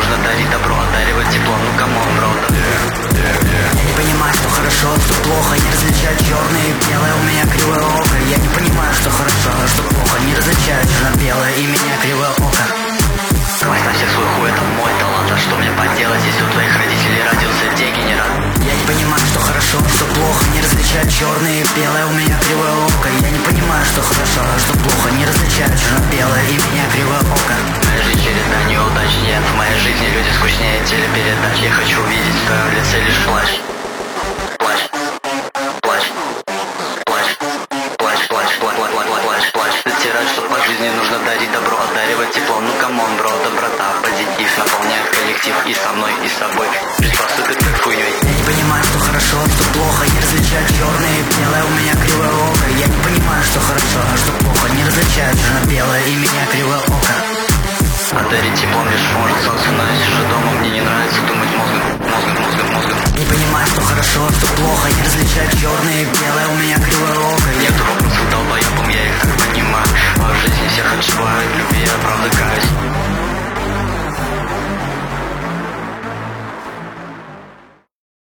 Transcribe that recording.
нужно дарить добро, одаривать тепло, ну камон, бро. Я не понимаю, что хорошо, что плохо, не различать черное и белое, у меня кривое око. Я не понимаю, что хорошо, а что плохо, не различаю черно-белое, и меня кривое око. Хватит на всех свой хуй, это мой талант, а что мне поделать, если у твоих родителей родился дегенерат? Я не понимаю, что хорошо, что плохо, не различать черное и белое, у меня кривое око. Я не понимаю, что хорошо, а что плохо, не различаю черно-белое, и меня кривое око. Моя жизнь череда неудач, нет, в моей жизни люди скучнее телепередач. Я хочу видеть в твоем лице лишь плач. Плач, плач, плач, плач, плач, плач, плач, плач, плач, плач. Затирать, что по жизни нужно дарить добро, одаривать тепло, ну камон, бро, доброта, позитив наполняет коллектив и со мной, и с собой. Жизнь посыпет как хуйней. Я не понимаю, что хорошо, что плохо, не различать черное и белое, у меня кривое око. Я не понимаю, что хорошо, а что плохо, не различаю черно-белое, и меня кривое око. Одарить теплом лишь может солнце, но я сижу дома, мне не нравится думать мозгом. Не понимаю, что хорошо, что плохо, не различать черное и белое, у меня кривое око. Я дурак, долбоебом, я их так понимаю. А в жизни всех отшивают, любви я правда каюсь.